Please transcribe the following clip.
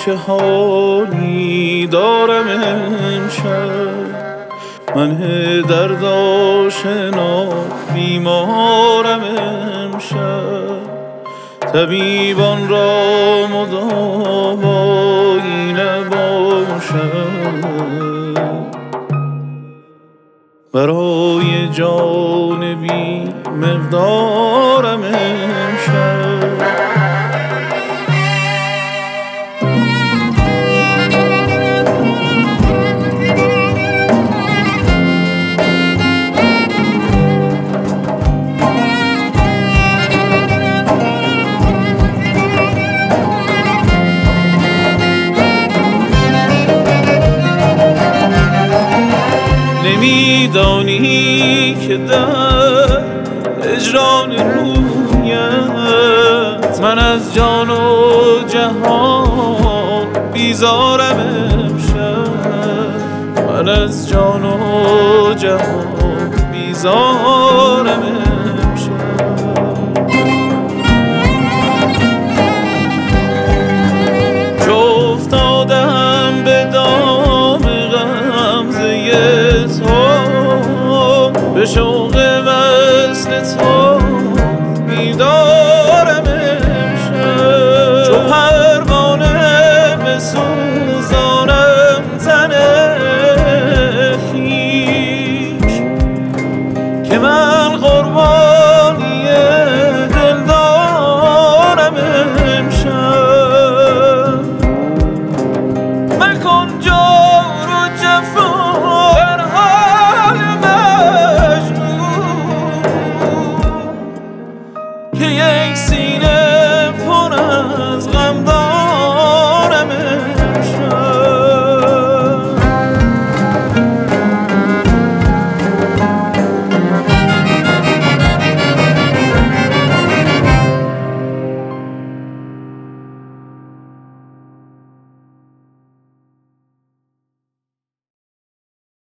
چه حالی دارم امشب، من درد آشنا بیمارم امشب. طبیبان را مداوایی نباشد، برای جان بی مقدارم امشب. نمیدانی که در هجران رویت من از جان و جهان بیزارم امشب، من از جان و جهان بیزارم امشب.